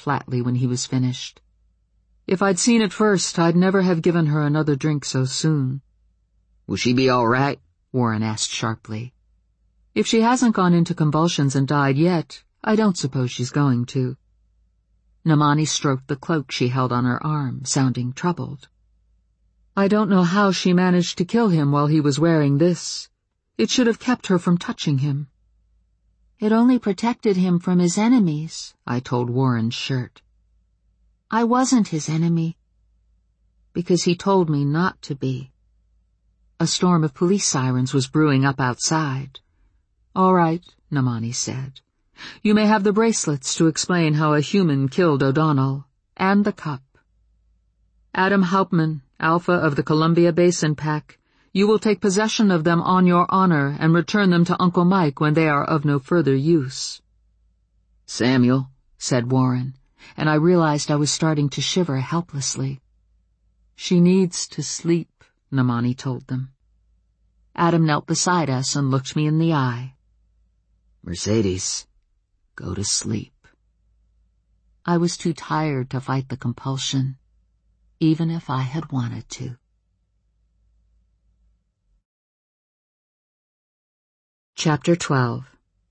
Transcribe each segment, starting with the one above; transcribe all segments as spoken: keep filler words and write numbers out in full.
flatly when he was finished. If I'd seen it first, I'd never have given her another drink so soon. Will she be all right? Warren asked sharply. If she hasn't gone into convulsions and died yet, I don't suppose she's going to. Namani stroked the cloak she held on her arm, sounding troubled. I don't know how she managed to kill him while he was wearing this. It should have kept her from touching him. It only protected him from his enemies, I told Warren's shirt. I wasn't his enemy, because he told me not to be. A storm of police sirens was brewing up outside. All right, Namani said. You may have the bracelets to explain how a human killed O'Donnell, and the cup. Adam Hauptmann, Alpha of the Columbia Basin Pack, you will take possession of them on your honor and return them to Uncle Mike when they are of no further use. Samuel, said Warren, and I realized I was starting to shiver helplessly. She needs to sleep, Namani told them. Adam knelt beside us and looked me in the eye. Mercedes, go to sleep. I was too tired to fight the compulsion, even if I had wanted to. Chapter twelve.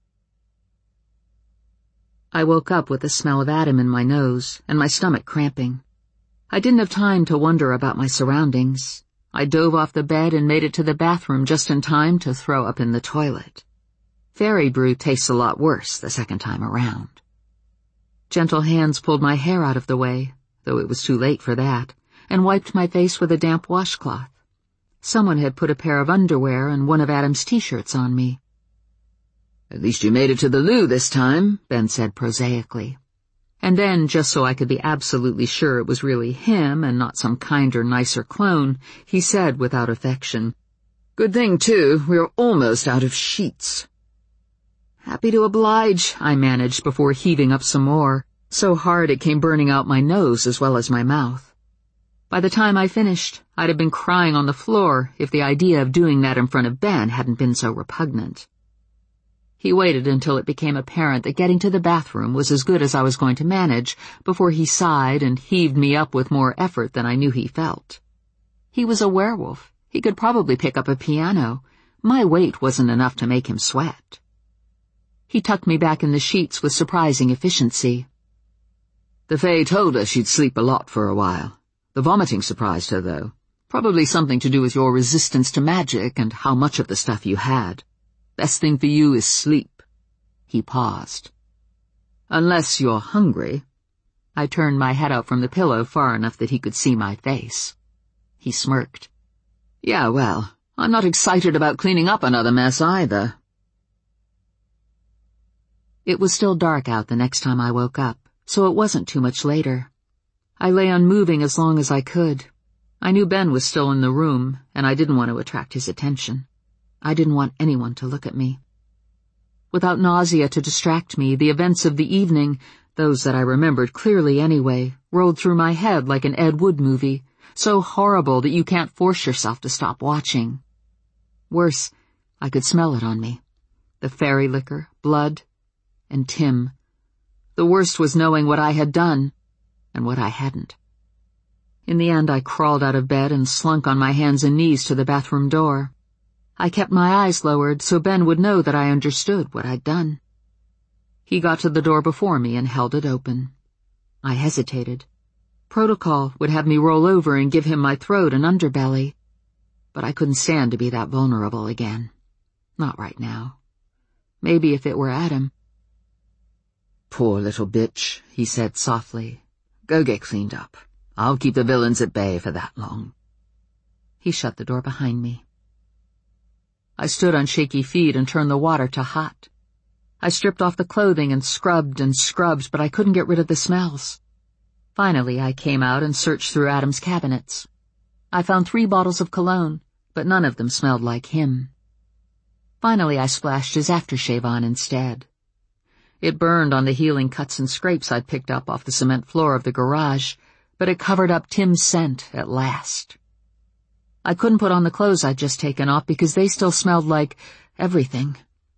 I woke up with the smell of Adam in my nose and my stomach cramping. I didn't have time to wonder about my surroundings. I dove off the bed and made it to the bathroom just in time to throw up in the toilet. Fairy brew tastes a lot worse the second time around. Gentle hands pulled my hair out of the way, though it was too late for that, and wiped my face with a damp washcloth. Someone had put a pair of underwear and one of Adam's t-shirts on me. At least you made it to the loo this time, Ben said prosaically. And then, just so I could be absolutely sure it was really him and not some kinder, nicer clone, he said without affection, Good thing, too, we're almost out of sheets. Happy to oblige, I managed before heaving up some more, so hard it came burning out my nose as well as my mouth. By the time I finished, I'd have been crying on the floor if the idea of doing that in front of Ben hadn't been so repugnant. He waited until it became apparent that getting to the bathroom was as good as I was going to manage before he sighed and heaved me up with more effort than I knew he felt. He was a werewolf. He could probably pick up a piano. My weight wasn't enough to make him sweat. He tucked me back in the sheets with surprising efficiency. The Fae told us you'd sleep a lot for a while. The vomiting surprised her, though. Probably something to do with your resistance to magic and how much of the stuff you had. Best thing for you is sleep. He paused. Unless you're hungry. I turned my head out from the pillow far enough that he could see my face. He smirked. Yeah, well, I'm not excited about cleaning up another mess either. It was still dark out the next time I woke up, so it wasn't too much later. I lay unmoving as long as I could. I knew Ben was still in the room, and I didn't want to attract his attention. I didn't want anyone to look at me. Without nausea to distract me, the events of the evening, those that I remembered clearly anyway, rolled through my head like an Ed Wood movie, so horrible that you can't force yourself to stop watching. Worse, I could smell it on me. The fairy liquor, blood, and Tim. The worst was knowing what I had done, and what I hadn't. In the end, I crawled out of bed and slunk on my hands and knees to the bathroom door. I kept my eyes lowered so Ben would know that I understood what I'd done. He got to the door before me and held it open. I hesitated. Protocol would have me roll over and give him my throat and underbelly, but I couldn't stand to be that vulnerable again. Not right now. Maybe if it were Adam. Poor little bitch, he said softly. Go get cleaned up. I'll keep the villains at bay for that long. He shut the door behind me. I stood on shaky feet and turned the water to hot. I stripped off the clothing and scrubbed and scrubbed, but I couldn't get rid of the smells. Finally, I came out and searched through Adam's cabinets. I found three bottles of cologne, but none of them smelled like him. Finally, I splashed his aftershave on instead. It burned on the healing cuts and scrapes I'd picked up off the cement floor of the garage, but it covered up Tim's scent at last. I couldn't put on the clothes I'd just taken off because they still smelled like everything.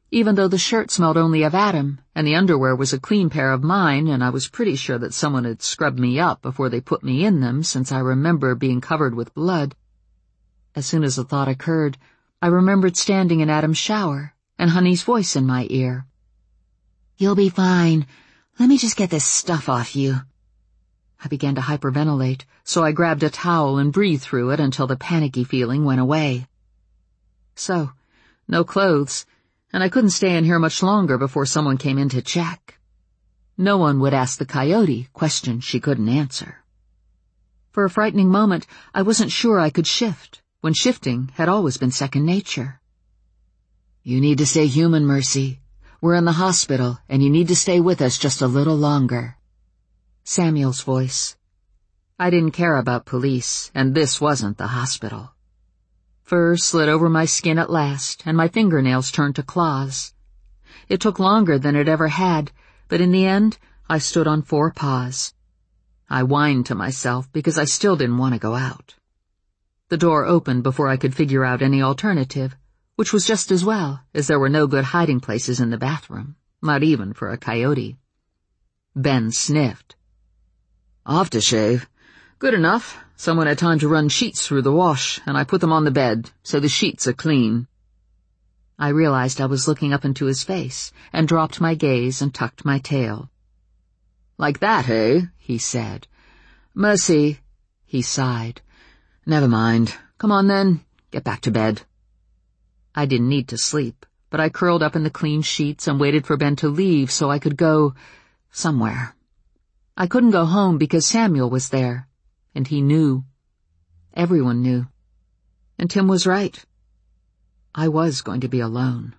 even though the shirt smelled only of Adam, and the underwear was a clean pair of mine, and I was pretty sure that someone had scrubbed me up before they put me in them, since I remember being covered with blood. As soon as the thought occurred, I remembered standing in Adam's shower, and Honey's voice in my ear. "You'll be fine. Let me just get this stuff off you." I began to hyperventilate, so I grabbed a towel and breathed through it until the panicky feeling went away. So, no clothes, and I couldn't stay in here much longer before someone came in to check. No one would ask the coyote questions she couldn't answer. For a frightening moment, I wasn't sure I could shift, when shifting had always been second nature. "You need to stay human, Mercy. We're in the hospital, and you need to stay with us just a little longer." Samuel's voice. I didn't care about police, and this wasn't the hospital. Fur slid over my skin at last, and my fingernails turned to claws. It took longer than it ever had, but in the end, I stood on four paws. I whined to myself because I still didn't want to go out. The door opened before I could figure out any alternative, which was just as well, as there were no good hiding places in the bathroom, not even for a coyote. Ben sniffed. "Aftershave. Good enough. Someone had time to run sheets through the wash, and I put them on the bed, so the sheets are clean." I realized I was looking up into his face, and dropped my gaze and tucked my tail. "Like that, eh?" he said. "Mercy," he sighed. "Never mind. Come on then, get back to bed." I didn't need to sleep, but I curled up in the clean sheets and waited for Ben to leave so I could go somewhere. I couldn't go home because Samuel was there, and he knew. Everyone knew. And Tim was right. I was going to be alone.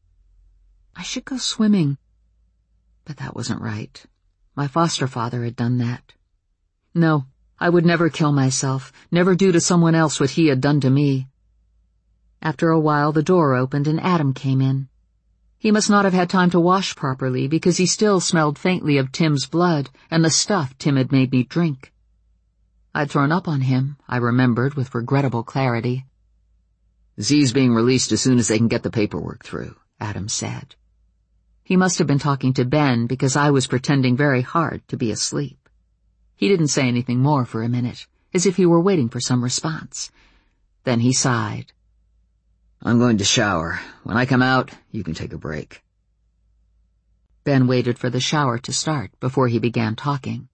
I should go swimming. But that wasn't right. My foster father had done that. No, I would never kill myself, never do to someone else what he had done to me. After a while, the door opened and Adam came in. He must not have had time to wash properly because he still smelled faintly of Tim's blood and the stuff Tim had made me drink. I'd thrown up on him, I remembered with regrettable clarity. "Z's being released as soon as they can get the paperwork through," Adam said. He must have been talking to Ben because I was pretending very hard to be asleep. He didn't say anything more for a minute, as if he were waiting for some response. Then he sighed. "I'm going to shower. When I come out, you can take a break." Ben waited for the shower to start before he began talking.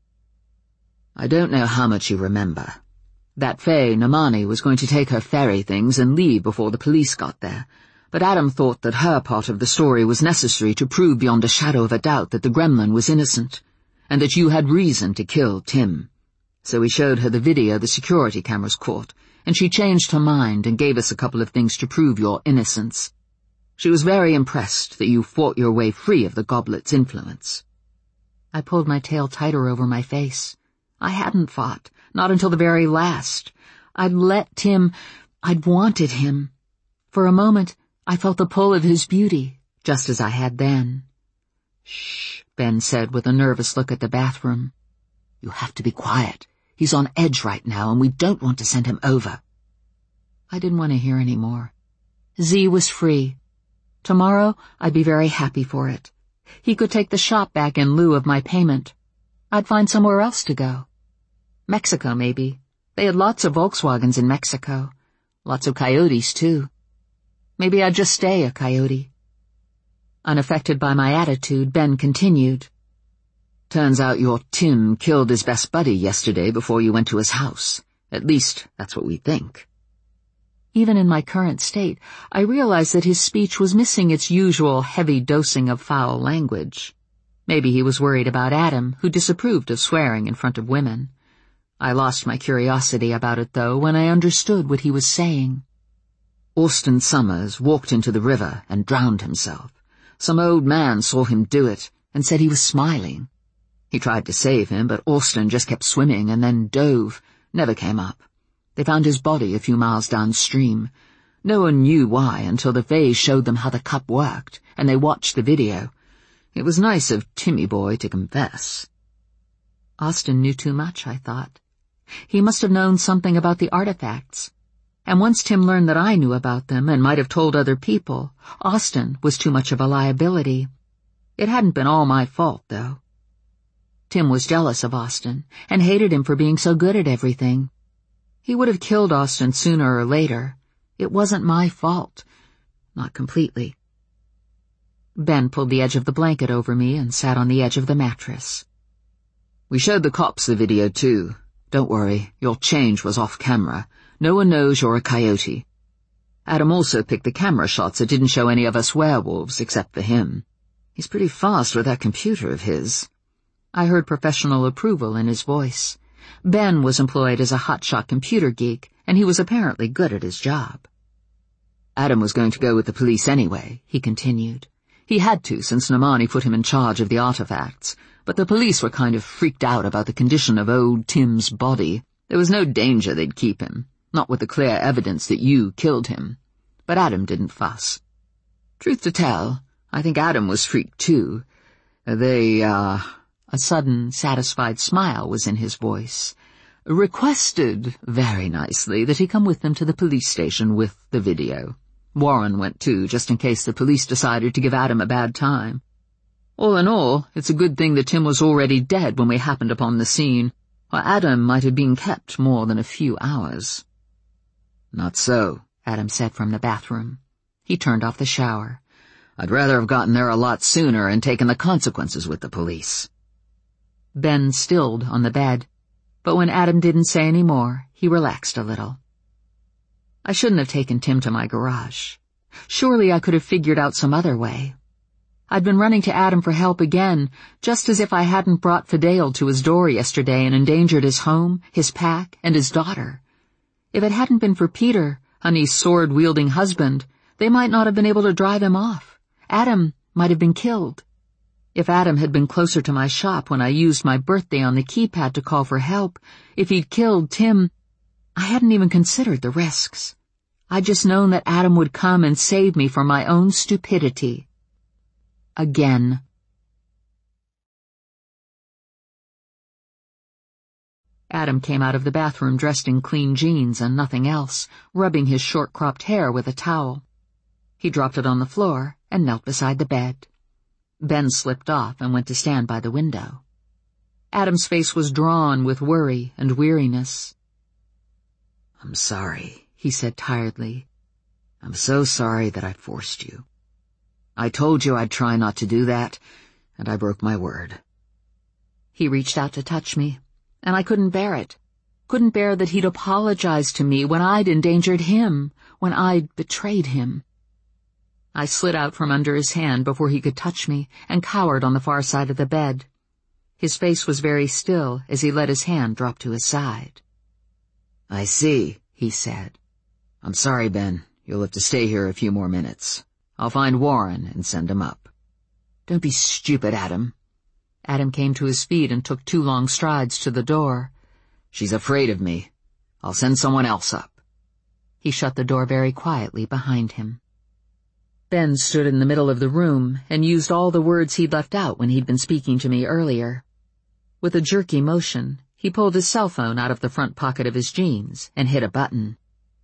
"I don't know how much you remember. That Faye, Namani, was going to take her fairy things and leave before the police got there, but Adam thought that her part of the story was necessary to prove beyond a shadow of a doubt that the gremlin was innocent, and that you had reason to kill Tim. So he showed her the video the security cameras caught, and she changed her mind and gave us a couple of things to prove your innocence. She was very impressed that you fought your way free of the goblet's influence." I pulled my tail tighter over my face. I hadn't fought, not until the very last. I'd let Tim, I'd wanted him. For a moment, I felt the pull of his beauty, just as I had then. "Shh," Ben said with a nervous look at the bathroom. "You have to be quiet. He's on edge right now, and we don't want to send him over." I didn't want to hear any more. Z was free. Tomorrow, I'd be very happy for it. He could take the shop back in lieu of my payment. I'd find somewhere else to go. Mexico, maybe. They had lots of Volkswagens in Mexico. Lots of coyotes, too. Maybe I'd just stay a coyote. Unaffected by my attitude, Ben continued. "Turns out your Tim killed his best buddy yesterday before you went to his house. At least, that's what we think." Even in my current state, I realized that his speech was missing its usual heavy dosing of foul language. Maybe he was worried about Adam, who disapproved of swearing in front of women. I lost my curiosity about it, though, when I understood what he was saying. "Austin Summers walked into the river and drowned himself. Some old man saw him do it and said he was smiling. He tried to save him, but Austin just kept swimming and then dove, never came up. They found his body a few miles downstream. No one knew why until the Fays showed them how the cup worked, and they watched the video. It was nice of Timmy boy to confess." Austin knew too much, I thought. He must have known something about the artifacts. And once Tim learned that I knew about them and might have told other people, Austin was too much of a liability. It hadn't been all my fault, though. Tim was jealous of Austin and hated him for being so good at everything. He would have killed Austin sooner or later. It wasn't my fault. Not completely. Ben pulled the edge of the blanket over me and sat on the edge of the mattress. We showed the cops the video, too. Don't worry, your change was off camera. No one knows you're a coyote. Adam also picked the camera shots that didn't show any of us werewolves except for him. He's pretty fast with that computer of his. I heard professional approval in his voice. Ben was employed as a hotshot computer geek, and he was apparently good at his job. Adam was going to go with the police anyway, he continued. He had to, since Namani put him in charge of the artifacts, but the police were kind of freaked out about the condition of old Tim's body. There was no danger they'd keep him, not with the clear evidence that you killed him. But Adam didn't fuss. Truth to tell, I think Adam was freaked too. They, uh... A sudden, satisfied smile was in his voice. Requested, very nicely, that he come with them to the police station with the video. Warren went too, just in case the police decided to give Adam a bad time. All in all, it's a good thing that Tim was already dead when we happened upon the scene, or Adam might have been kept more than a few hours. Not so, Adam said from the bathroom. He turned off the shower. I'd rather have gotten there a lot sooner and taken the consequences with the police. Ben stilled on the bed, but when Adam didn't say any more, he relaxed a little. I shouldn't have taken Tim to my garage. Surely I could have figured out some other way. I'd been running to Adam for help again, just as if I hadn't brought Fidel to his door yesterday and endangered his home, his pack, and his daughter. If it hadn't been for Peter, Honey's sword-wielding husband, they might not have been able to drive him off. Adam might have been killed. If Adam had been closer to my shop when I used my birthday on the keypad to call for help, if he'd killed Tim, I hadn't even considered the risks. I'd just known that Adam would come and save me from my own stupidity. Again. Adam came out of the bathroom dressed in clean jeans and nothing else, rubbing his short-cropped hair with a towel. He dropped it on the floor and knelt beside the bed. Ben slipped off and went to stand by the window. Adam's face was drawn with worry and weariness. I'm sorry, he said tiredly. I'm so sorry that I forced you. I told you I'd try not to do that, and I broke my word. He reached out to touch me, and I couldn't bear it. Couldn't bear that he'd apologized to me when I'd endangered him, when I'd betrayed him. I slid out from under his hand before he could touch me and cowered on the far side of the bed. His face was very still as he let his hand drop to his side. I see, he said. I'm sorry, Ben. You'll have to stay here a few more minutes. I'll find Warren and send him up. Don't be stupid, Adam. Adam came to his feet and took two long strides to the door. She's afraid of me. I'll send someone else up. He shut the door very quietly behind him. Ben stood in the middle of the room and used all the words he'd left out when he'd been speaking to me earlier. With a jerky motion, he pulled his cell phone out of the front pocket of his jeans and hit a button.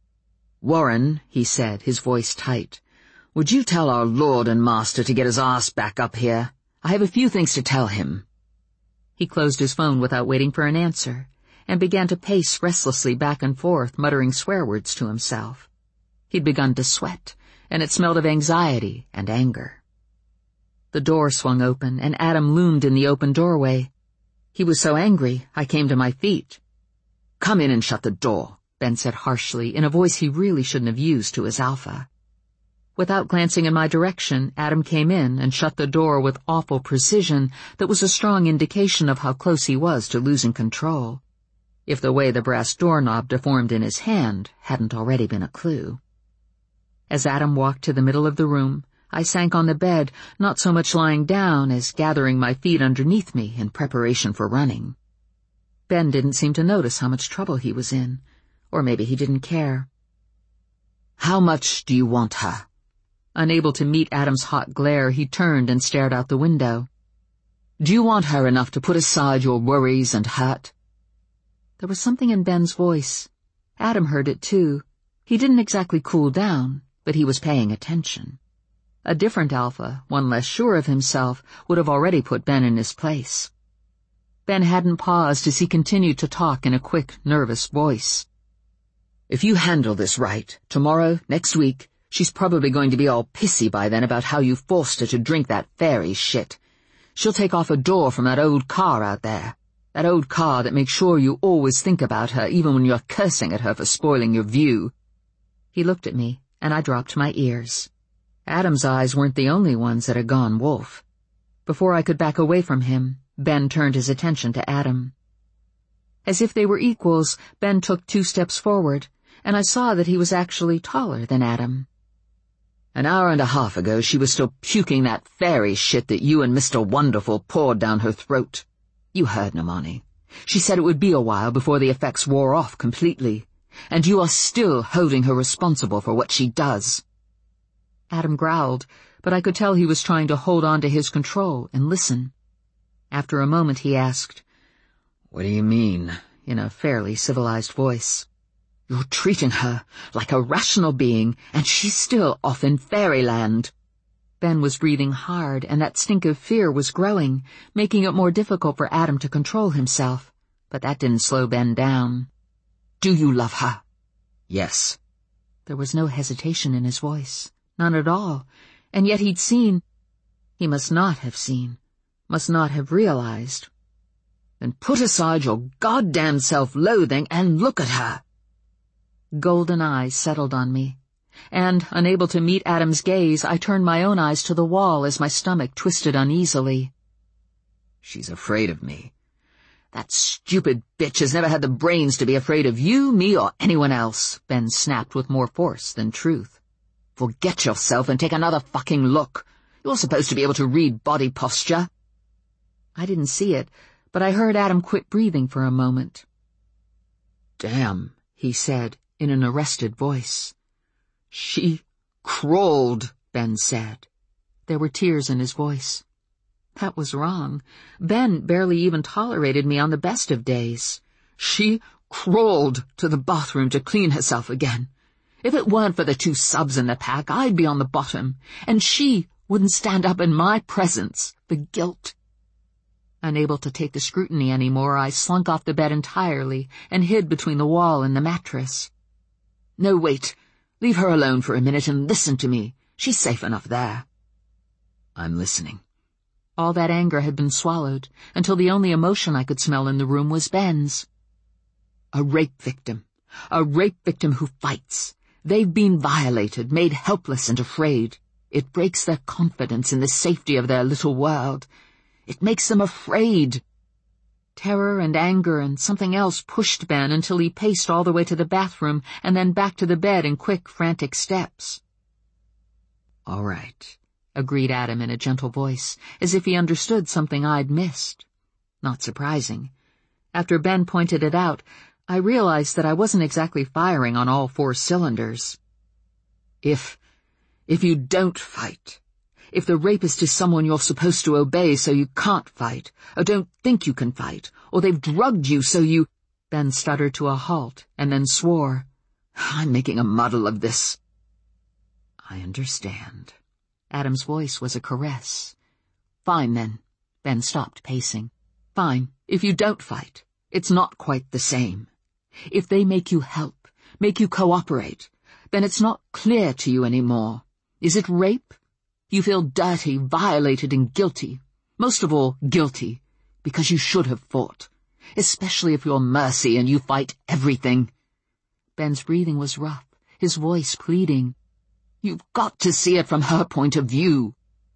Warren, he said, his voice tight, would you tell our lord and master to get his ass back up here? I have a few things to tell him. He closed his phone without waiting for an answer and began to pace restlessly back and forth, muttering swear words to himself. He'd begun to sweat, and it smelled of anxiety and anger. The door swung open, and Adam loomed in the open doorway. He was so angry, I came to my feet. Come in and shut the door, Ben said harshly, in a voice he really shouldn't have used to his alpha. Without glancing in my direction, Adam came in and shut the door with awful precision that was a strong indication of how close he was to losing control, if the way the brass doorknob deformed in his hand hadn't already been a clue. As Adam walked to the middle of the room, I sank on the bed, not so much lying down as gathering my feet underneath me in preparation for running. Ben didn't seem to notice how much trouble he was in, or maybe he didn't care. How much do you want her? Unable to meet Adam's hot glare, he turned and stared out the window. Do you want her enough to put aside your worries and hurt? There was something in Ben's voice. Adam heard it too. He didn't exactly cool down, but he was paying attention. A different alpha, one less sure of himself, would have already put Ben in his place. Ben hadn't paused as he continued to talk in a quick, nervous voice. If you handle this right, tomorrow, next week, she's probably going to be all pissy by then about how you forced her to drink that fairy shit. She'll take off a door from that old car out there. That old car that makes sure you always think about her even when you're cursing at her for spoiling your view. He looked at me, and I dropped my ears. Adam's eyes weren't the only ones that had gone wolf. Before I could back away from him, Ben turned his attention to Adam. As if they were equals, Ben took two steps forward, and I saw that he was actually taller than Adam. An hour and a half ago she was still puking that fairy shit that you and Mister Wonderful poured down her throat. You heard Namani. She said it would be a while before the effects wore off completely, and you are still holding her responsible for what she does. Adam growled, but I could tell he was trying to hold on to his control and listen. After a moment he asked, "What do you mean?" in a fairly civilized voice. "You're treating her like a rational being, and she's still off in fairyland." Ben was breathing hard, and that stink of fear was growing, making it more difficult for Adam to control himself. But that didn't slow Ben down. "Do you love her?" "Yes." There was no hesitation in his voice, none at all, and yet he'd seen. He must not have seen, must not have realized. "Then put aside your goddamn self-loathing and look at her." Golden eyes settled on me, and, unable to meet Adam's gaze, I turned my own eyes to the wall as my stomach twisted uneasily. "She's afraid of me. That stupid bitch has never had the brains to be afraid of you, me, or anyone else," Ben snapped with more force than truth. "Forget yourself and take another fucking look. You're supposed to be able to read body posture." I didn't see it, but I heard Adam quit breathing for a moment. "Damn," he said, in an arrested voice. "She crawled," Ben said. There were tears in his voice. That was wrong. Ben barely even tolerated me on the best of days. "She crawled to the bathroom to clean herself again. If it weren't for the two subs in the pack, I'd be on the bottom, and she wouldn't stand up in my presence for guilt." Unable to take the scrutiny anymore, I slunk off the bed entirely and hid between the wall and the mattress. "No, wait. Leave her alone for a minute and listen to me. She's safe enough there." "I'm listening." All that anger had been swallowed, until the only emotion I could smell in the room was Ben's. "A rape victim. A rape victim who fights. They've been violated, made helpless and afraid. It breaks their confidence in the safety of their little world. It makes them afraid." Terror and anger and something else pushed Ben until he paced all the way to the bathroom and then back to the bed in quick, frantic steps. "All right," agreed Adam in a gentle voice, as if he understood something I'd missed. Not surprising. After Ben pointed it out, I realized that I wasn't exactly firing on all four cylinders. If, if you don't fight, if the rapist is someone you're supposed to obey so you can't fight, or don't think you can fight, or they've drugged you so you— Ben stuttered to a halt and then swore. "I'm making a muddle of this." "I understand." Adam's voice was a caress. "Fine, then." Ben stopped pacing. "Fine, if you don't fight. It's not quite the same. If they make you help, make you cooperate, then it's not clear to you anymore. Is it rape? You feel dirty, violated, and guilty. Most of all, guilty, because you should have fought. Especially if you're Mercy and you fight everything." Ben's breathing was rough, his voice pleading. "You've got to see it from her point of view."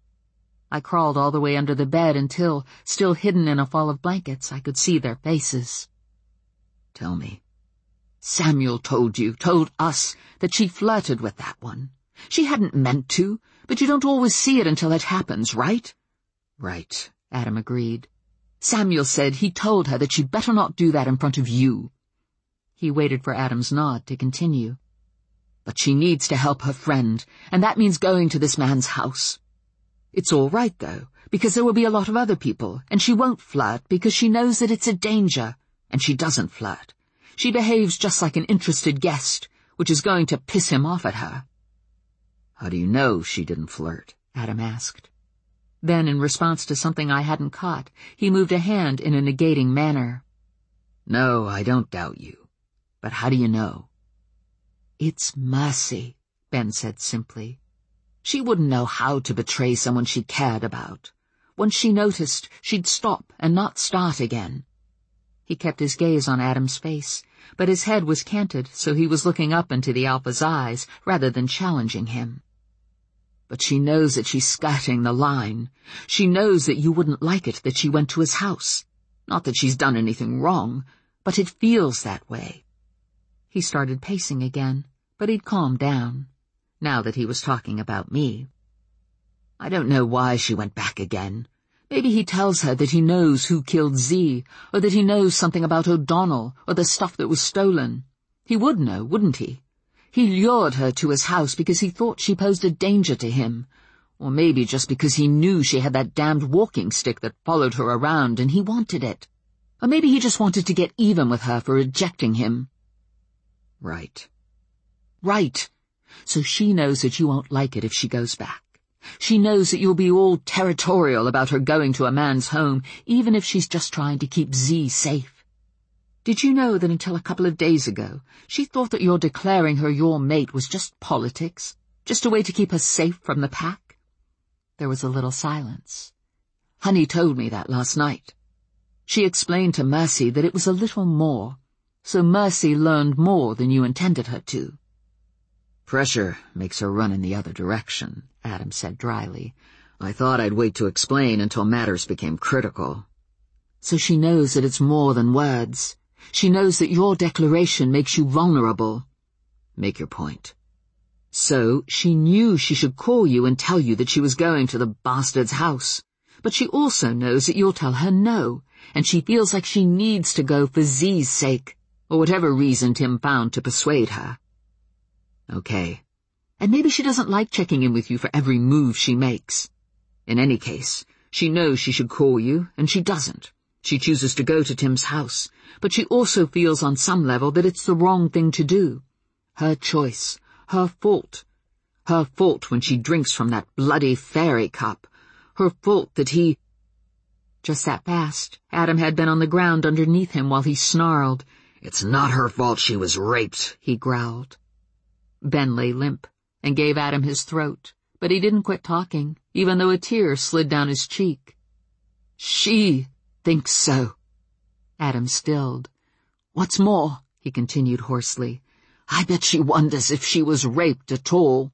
I crawled all the way under the bed until, still hidden in a fall of blankets, I could see their faces. "Tell me. Samuel told you, told us, that she flirted with that one. She hadn't meant to, but you don't always see it until it happens, right?" "Right," Adam agreed. "Samuel said he told her that she'd better not do that in front of you." He waited for Adam's nod to continue. "But she needs to help her friend, and that means going to this man's house. It's all right, though, because there will be a lot of other people, and she won't flirt because she knows that it's a danger, and she doesn't flirt. She behaves just like an interested guest, which is going to piss him off at her." "How do you know she didn't flirt?" Adam asked. Then, in response to something I hadn't caught, he moved a hand in a negating manner. "No, I don't doubt you. But how do you know?" "It's Mercy," Ben said simply. "She wouldn't know how to betray someone she cared about. Once she noticed, she'd stop and not start again." He kept his gaze on Adam's face, but his head was canted, so he was looking up into the Alpha's eyes rather than challenging him. "But she knows that she's skirting the line. She knows that you wouldn't like it that she went to his house. Not that she's done anything wrong, but it feels that way." He started pacing again, but he'd calmed down, now that he was talking about me. "I don't know why she went back again. Maybe he tells her that he knows who killed Z, or that he knows something about O'Donnell, or the stuff that was stolen. He would know, wouldn't he? He lured her to his house because he thought she posed a danger to him, or maybe just because he knew she had that damned walking stick that followed her around and he wanted it. Or maybe he just wanted to get even with her for rejecting him." "Right." "Right. So she knows that you won't like it if she goes back. She knows that you'll be all territorial about her going to a man's home, even if she's just trying to keep Z safe. Did you know that until a couple of days ago, she thought that your declaring her your mate was just politics, just a way to keep her safe from the pack?" There was a little silence. "Honey told me that last night. She explained to Mercy that it was a little more, so Mercy learned more than you intended her to." "Pressure makes her run in the other direction," Adam said dryly. "I thought I'd wait to explain until matters became critical." "So she knows that it's more than words. She knows that your declaration makes you vulnerable." "Make your point." "So she knew she should call you and tell you that she was going to the bastard's house. But she also knows that you'll tell her no, and she feels like she needs to go for Z's sake, or whatever reason Tim found to persuade her." "Okay." "And maybe she doesn't like checking in with you for every move she makes. In any case, she knows she should call you, and she doesn't. She chooses to go to Tim's house, but she also feels on some level that it's the wrong thing to do. Her choice, her fault. Her fault when she drinks from that bloody fairy cup. Her fault that he—" Just that fast, Adam had been on the ground underneath him while he snarled. "It's not her fault she was raped," he growled. Ben lay limp and gave Adam his throat, but he didn't quit talking, even though a tear slid down his cheek. "She thinks so." Adam stilled. "What's more," he continued hoarsely, "I bet she wonders if she was raped at all."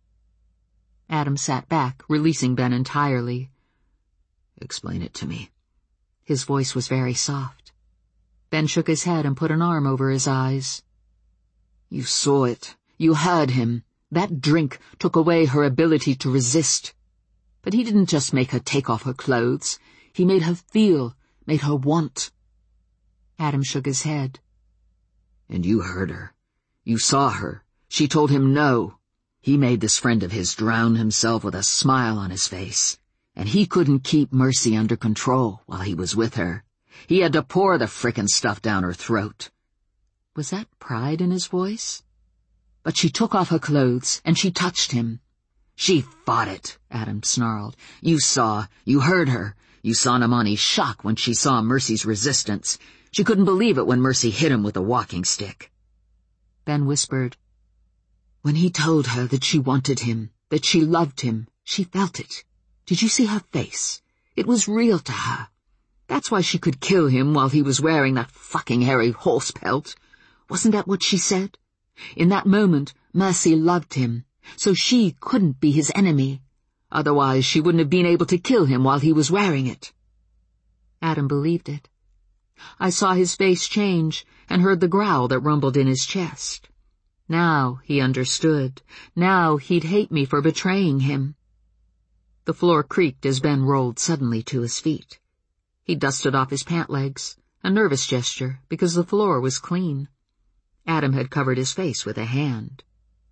Adam sat back, releasing Ben entirely. "Explain it to me." His voice was very soft. Ben shook his head and put an arm over his eyes. "You saw it. You heard him. That drink took away her ability to resist. But he didn't just make her take off her clothes. He made her feel, made her want." Adam shook his head. "And you heard her. You saw her. She told him no. He made this friend of his drown himself with a smile on his face. And he couldn't keep Mercy under control while he was with her. He had to pour the frickin' stuff down her throat." Was that pride in his voice? "But she took off her clothes, and she touched him." "She fought it," Adam snarled. "You saw, you heard her. You saw Namani's shock when she saw Mercy's resistance. She couldn't believe it when Mercy hit him with a walking stick." Ben whispered. "When he told her that she wanted him, that she loved him, she felt it. Did you see her face? It was real to her. That's why she could kill him while he was wearing that fucking hairy horse pelt. Wasn't that what she said? In that moment, Mercy loved him, so she couldn't be his enemy. Otherwise, she wouldn't have been able to kill him while he was wearing it." Adam believed it. I saw his face change and heard the growl that rumbled in his chest. Now he understood. Now he'd hate me for betraying him. The floor creaked as Ben rolled suddenly to his feet. He dusted off his pant legs, a nervous gesture because the floor was clean. Adam had covered his face with a hand.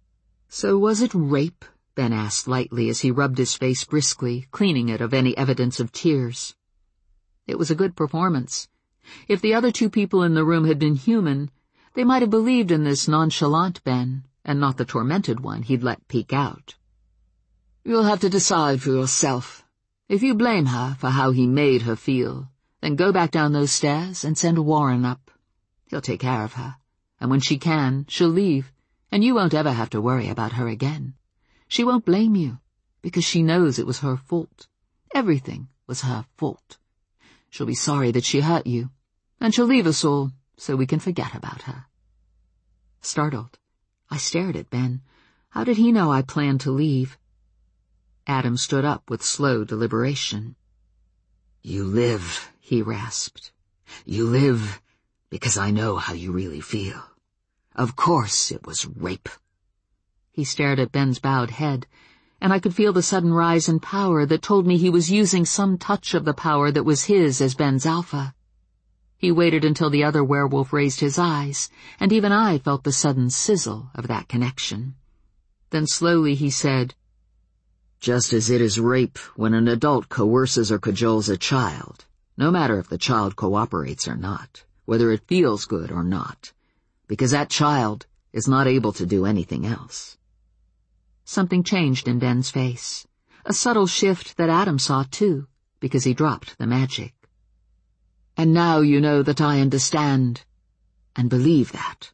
"So was it rape?" Ben asked lightly as he rubbed his face briskly, cleaning it of any evidence of tears. It was a good performance. If the other two people in the room had been human, they might have believed in this nonchalant Ben, and not the tormented one he'd let peek out. You'll have to decide for yourself. If you blame her for how he made her feel, then go back down those stairs and send Warren up. He'll take care of her, and when she can, she'll leave, and you won't ever have to worry about her again. She won't blame you, because she knows it was her fault. Everything was her fault. She'll be sorry that she hurt you, and she'll leave us all so we can forget about her." Startled, I stared at Ben. How did he know I planned to leave? Adam stood up with slow deliberation. "You live," he rasped. "You live because I know how you really feel. Of course it was rape." He stared at Ben's bowed head, and I could feel the sudden rise in power that told me he was using some touch of the power that was his as Ben's alpha. He waited until the other werewolf raised his eyes, and even I felt the sudden sizzle of that connection. Then slowly he said, "Just as it is rape when an adult coerces or cajoles a child, no matter if the child cooperates or not, whether it feels good or not, because that child is not able to do anything else." Something changed in Ben's face, a subtle shift that Adam saw too, because he dropped the magic. "And now you know that I understand, and believe that."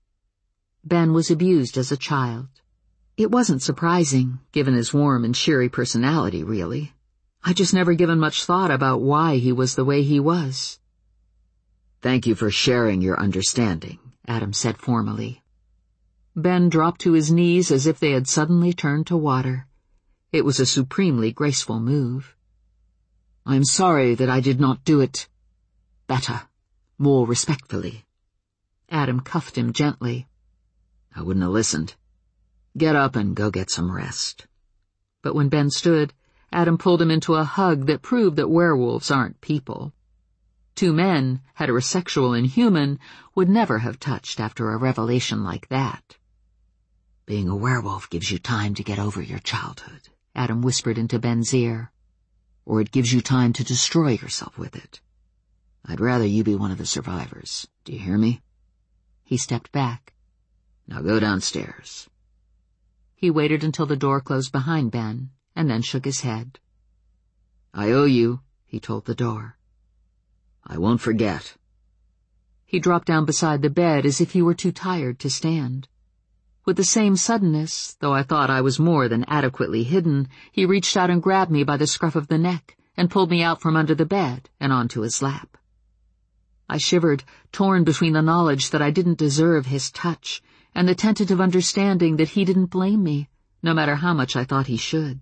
Ben was abused as a child. It wasn't surprising, given his warm and cheery personality, really. I'd just never given much thought about why he was the way he was. "Thank you for sharing your understanding," Adam said formally. Ben dropped to his knees as if they had suddenly turned to water. It was a supremely graceful move. "I'm sorry that I did not do it better, more respectfully." Adam cuffed him gently. "I wouldn't have listened. Get up and go get some rest." But when Ben stood, Adam pulled him into a hug that proved that werewolves aren't people. Two men, heterosexual and human, would never have touched after a revelation like that. "Being a werewolf gives you time to get over your childhood," Adam whispered into Ben's ear. "Or it gives you time to destroy yourself with it. I'd rather you be one of the survivors. Do you hear me?" He stepped back. "Now go downstairs." He waited until the door closed behind Ben, and then shook his head. "I owe you," he told the door. "I won't forget." He dropped down beside the bed as if he were too tired to stand. With the same suddenness, though I thought I was more than adequately hidden, he reached out and grabbed me by the scruff of the neck and pulled me out from under the bed and onto his lap. I shivered, torn between the knowledge that I didn't deserve his touch and the tentative understanding that he didn't blame me, no matter how much I thought he should.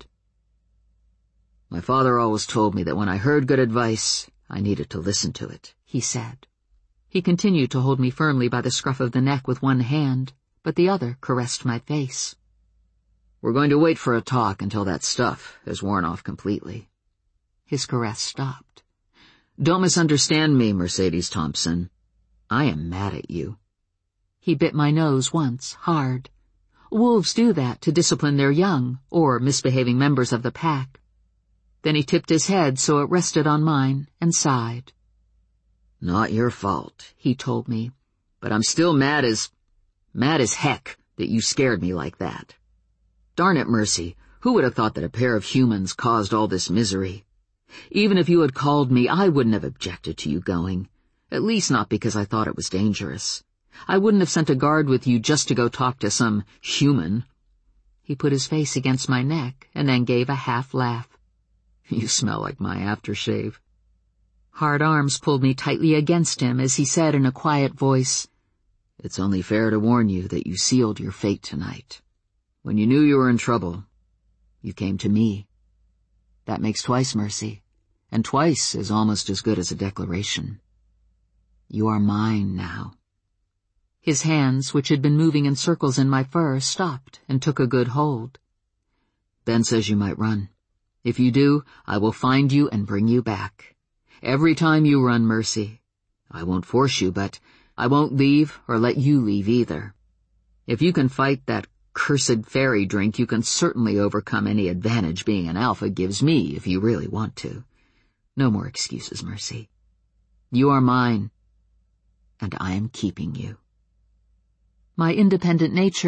"My father always told me that when I heard good advice, I needed to listen to it," he said. He continued to hold me firmly by the scruff of the neck with one hand, but the other caressed my face. "We're going to wait for a talk until that stuff has worn off completely." His caress stopped. "Don't misunderstand me, Mercedes Thompson. I am mad at you." He bit my nose once, hard. Wolves do that to discipline their young, or misbehaving members of the pack. Then he tipped his head so it rested on mine and sighed. "Not your fault," he told me, "but I'm still mad as, mad as heck that you scared me like that. Darn it, Mercy, who would have thought that a pair of humans caused all this misery? Even if you had called me, I wouldn't have objected to you going, at least not because I thought it was dangerous. I wouldn't have sent a guard with you just to go talk to some human." He put his face against my neck and then gave a half laugh. "You smell like my aftershave." Hard arms pulled me tightly against him as he said in a quiet voice, "It's only fair to warn you that you sealed your fate tonight. When you knew you were in trouble, you came to me. That makes twice, Mercy, and twice is almost as good as a declaration. You are mine now." His hands, which had been moving in circles in my fur, stopped and took a good hold. "Ben says you might run. If you do, I will find you and bring you back. Every time you run, Mercy. I won't force you, but I won't leave or let you leave either. If you can fight that cursed fairy drink, you can certainly overcome any advantage being an alpha gives me if you really want to. No more excuses, Mercy. You are mine, and I am keeping you." My independent nature,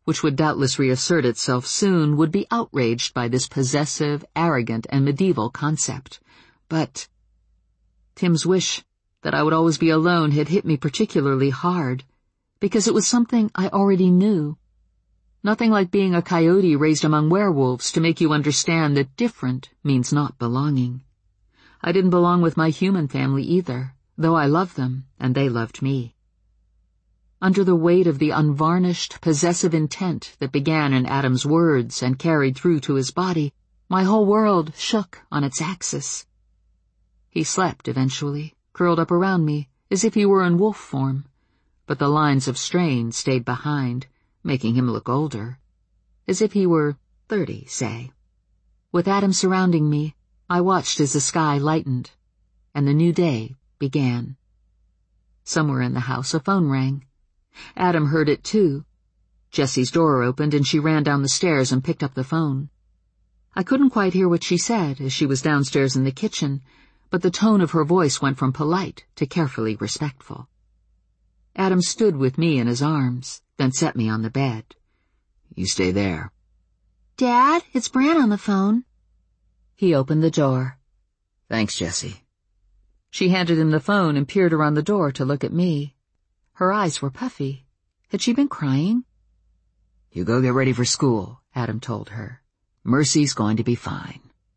which would doubtless reassert itself soon, would be outraged by this possessive, arrogant, and medieval concept. But Tim's wish that I would always be alone had hit me particularly hard, because it was something I already knew. Nothing like being a coyote raised among werewolves to make you understand that different means not belonging. I didn't belong with my human family either, though I loved them and they loved me. Under the weight of the unvarnished, possessive intent that began in Adam's words and carried through to his body, my whole world shook on its axis. He slept eventually, curled up around me, as if he were in wolf form, but the lines of strain stayed behind, making him look older, as if he were thirty, say. With Adam surrounding me, I watched as the sky lightened, and the new day began. Somewhere in the house a phone rang. Adam heard it too. Jessie's door opened and she ran down the stairs and picked up the phone. I couldn't quite hear what she said as she was downstairs in the kitchen, but the tone of her voice went from polite to carefully respectful. Adam stood with me in his arms, then set me on the bed. You stay there. Dad, it's Bran on the phone. He opened the door. Thanks, Jessie. She handed him the phone and peered around the door to look at me. Her eyes were puffy. Had she been crying? You go get ready for school, Adam told her. Mercy's going to be fine.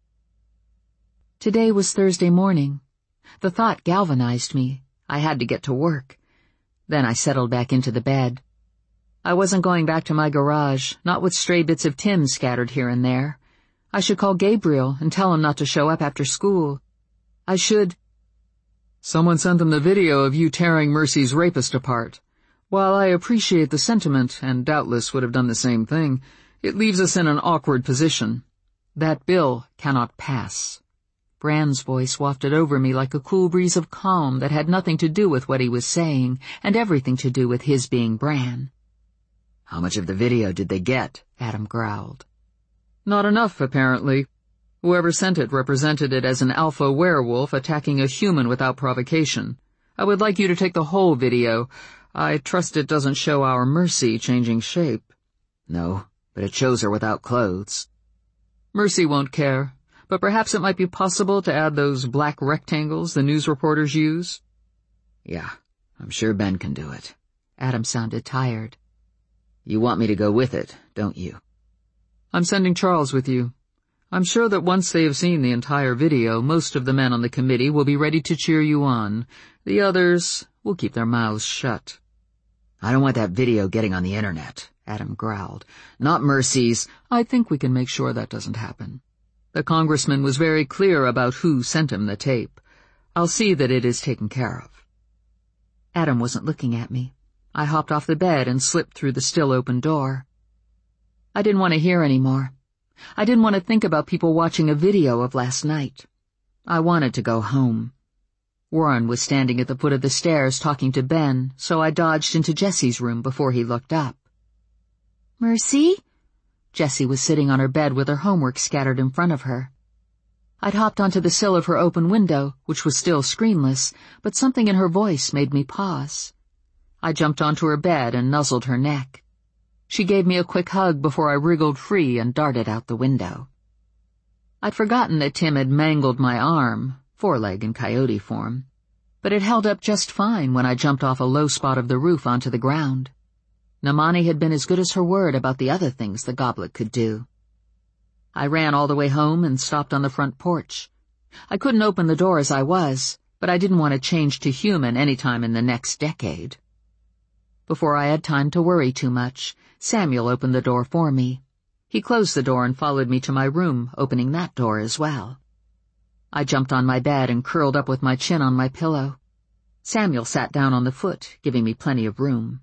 Today was Thursday morning. The thought galvanized me. I had to get to work. Then I settled back into the bed. I wasn't going back to my garage, not with stray bits of Tim scattered here and there. I should call Gabriel and tell him not to show up after school. I should... Someone sent them the video of you tearing Mercy's rapist apart. While I appreciate the sentiment, and doubtless would have done the same thing, it leaves us in an awkward position. That bill cannot pass. Bran's voice wafted over me like a cool breeze of calm that had nothing to do with what he was saying, and everything to do with his being Bran. How much of the video did they get? Adam growled. Not enough, apparently. Whoever sent it represented it as an alpha werewolf attacking a human without provocation. I would like you to take the whole video. I trust it doesn't show our Mercy changing shape. No, but it shows her without clothes. Mercy won't care, but perhaps it might be possible to add those black rectangles the news reporters use. Yeah, I'm sure Ben can do it. Adam sounded tired. You want me to go with it, don't you? I'm sending Charles with you. I'm sure that once they have seen the entire video, most of the men on the committee will be ready to cheer you on. The others will keep their mouths shut. I don't want that video getting on the internet, Adam growled. Not Mercy's. I think we can make sure that doesn't happen. The congressman was very clear about who sent him the tape. I'll see that it is taken care of. Adam wasn't looking at me. I hopped off the bed and slipped through the still open door. I didn't want to hear any more. I didn't want to think about people watching a video of last night. I wanted to go home. Warren was standing at the foot of the stairs talking to Ben, so I dodged into Jessie's room before he looked up. Mercy? Jessie was sitting on her bed with her homework scattered in front of her. I'd hopped onto the sill of her open window, which was still screenless, but something in her voice made me pause. I jumped onto her bed and nuzzled her neck. She gave me a quick hug before I wriggled free and darted out the window. I'd forgotten that Tim had mangled my arm, foreleg in coyote form, but it held up just fine when I jumped off a low spot of the roof onto the ground. Namani had been as good as her word about the other things the goblet could do. I ran all the way home and stopped on the front porch. I couldn't open the door as I was, but I didn't want to change to human any time in the next decade. Before I had time to worry too much, Samuel opened the door for me. He closed the door and followed me to my room, opening that door as well. I jumped on my bed and curled up with my chin on my pillow. Samuel sat down on the foot, giving me plenty of room.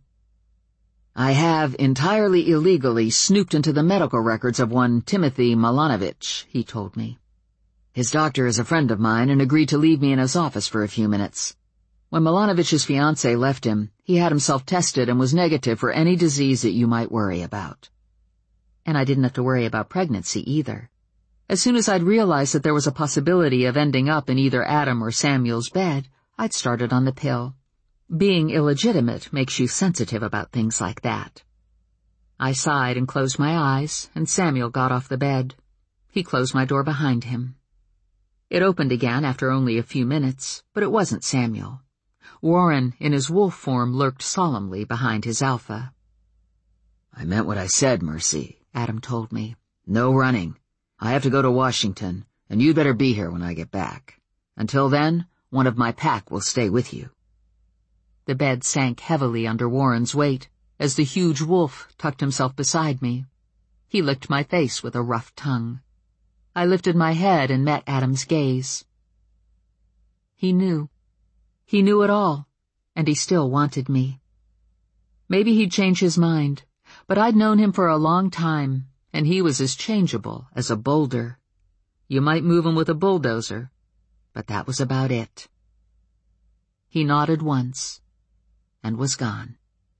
I have entirely illegally snooped into the medical records of one Timothy Milanovich, he told me. His doctor is a friend of mine and agreed to leave me in his office for a few minutes. When Milanovich's fiancée left him, he had himself tested and was negative for any disease that you might worry about. And I didn't have to worry about pregnancy either. As soon as I'd realized that there was a possibility of ending up in either Adam or Samuel's bed, I'd started on the pill. Being illegitimate makes you sensitive about things like that. I sighed and closed my eyes, and Samuel got off the bed. He closed my door behind him. It opened again after only a few minutes, but it wasn't Samuel. Warren, in his wolf form, lurked solemnly behind his alpha. "I meant what I said, Mercy," Adam told me. "No running. I have to go to Washington, and you'd better be here when I get back. Until then, one of my pack will stay with you." The bed sank heavily under Warren's weight as the huge wolf tucked himself beside me. He licked my face with a rough tongue. I lifted my head and met Adam's gaze. He knew. He knew it all, and he still wanted me. Maybe he'd change his mind, but I'd known him for a long time, and he was as changeable as a boulder. You might move him with a bulldozer, but that was about it. He nodded once, and was gone.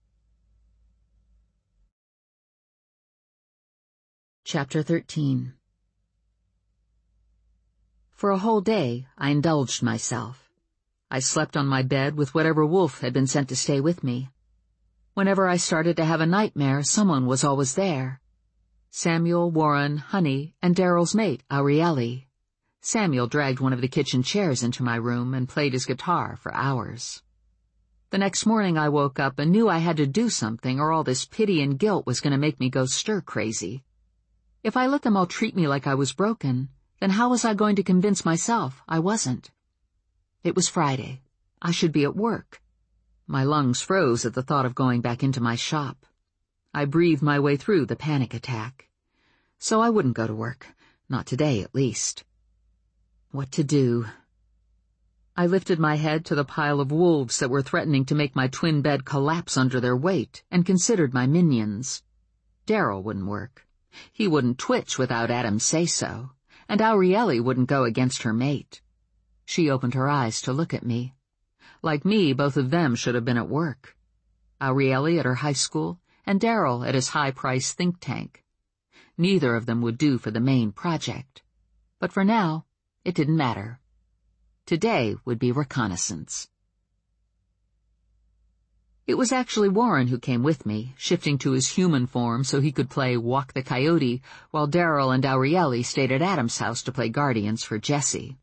Chapter thirteen. For a whole day, I indulged myself. I slept on my bed with whatever wolf had been sent to stay with me. Whenever I started to have a nightmare, someone was always there. Samuel, Warren, Honey, and Daryl's mate, Aurieli. Samuel dragged one of the kitchen chairs into my room and played his guitar for hours. The next morning I woke up and knew I had to do something, or all this pity and guilt was going to make me go stir-crazy. If I let them all treat me like I was broken, then how was I going to convince myself I wasn't? It was Friday. I should be at work. My lungs froze at the thought of going back into my shop. I breathed my way through the panic attack. So I wouldn't go to work. Not today, at least. What to do? I lifted my head to the pile of wolves that were threatening to make my twin bed collapse under their weight and considered my minions. Daryl wouldn't work. He wouldn't twitch without Adam's say-so, and Aurieli wouldn't go against her mate. She opened her eyes to look at me. Like me, both of them should have been at work. Aurieli at her high school, and Daryl at his high-priced think tank. Neither of them would do for the main project. But for now, it didn't matter. Today would be reconnaissance. It was actually Warren who came with me, shifting to his human form so he could play Walk the Coyote, while Daryl and Aurieli stayed at Adam's house to play Guardians for Jesse.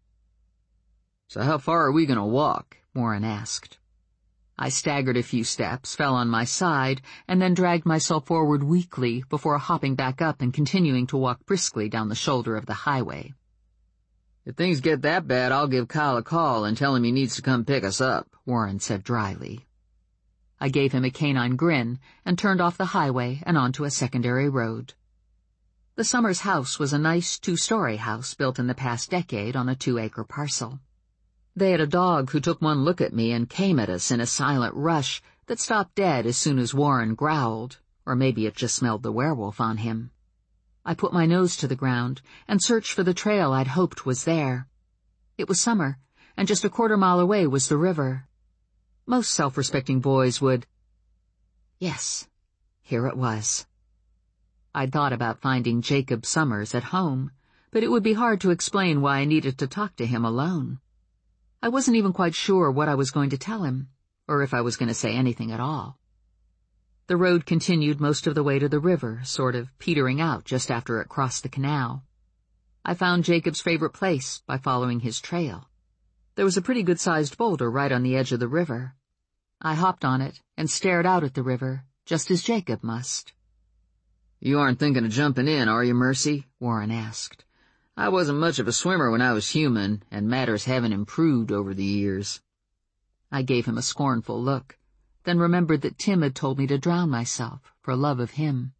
"So how far are we going to walk?" Warren asked. I staggered a few steps, fell on my side, and then dragged myself forward weakly before hopping back up and continuing to walk briskly down the shoulder of the highway. "If things get that bad, I'll give Kyle a call and tell him he needs to come pick us up," Warren said dryly. I gave him a canine grin and turned off the highway and onto a secondary road. The Summers house was a nice two-story house built in the past decade on a two-acre parcel. They had a dog who took one look at me and came at us in a silent rush that stopped dead as soon as Warren growled, or maybe it just smelled the werewolf on him. I put my nose to the ground and searched for the trail I'd hoped was there. It was summer, and just a quarter mile away was the river. Most self-respecting boys would... Yes, here it was. I'd thought about finding Jacob Summers at home, but it would be hard to explain why I needed to talk to him alone. I wasn't even quite sure what I was going to tell him, or if I was going to say anything at all. The road continued most of the way to the river, sort of petering out just after it crossed the canal. I found Jacob's favorite place by following his trail. There was a pretty good-sized boulder right on the edge of the river. I hopped on it and stared out at the river, just as Jacob must. "You aren't thinking of jumping in, are you, Mercy?" Warren asked. "I wasn't much of a swimmer when I was human, and matters haven't improved over the years." I gave him a scornful look, then remembered that Tim had told me to drown myself for love of him.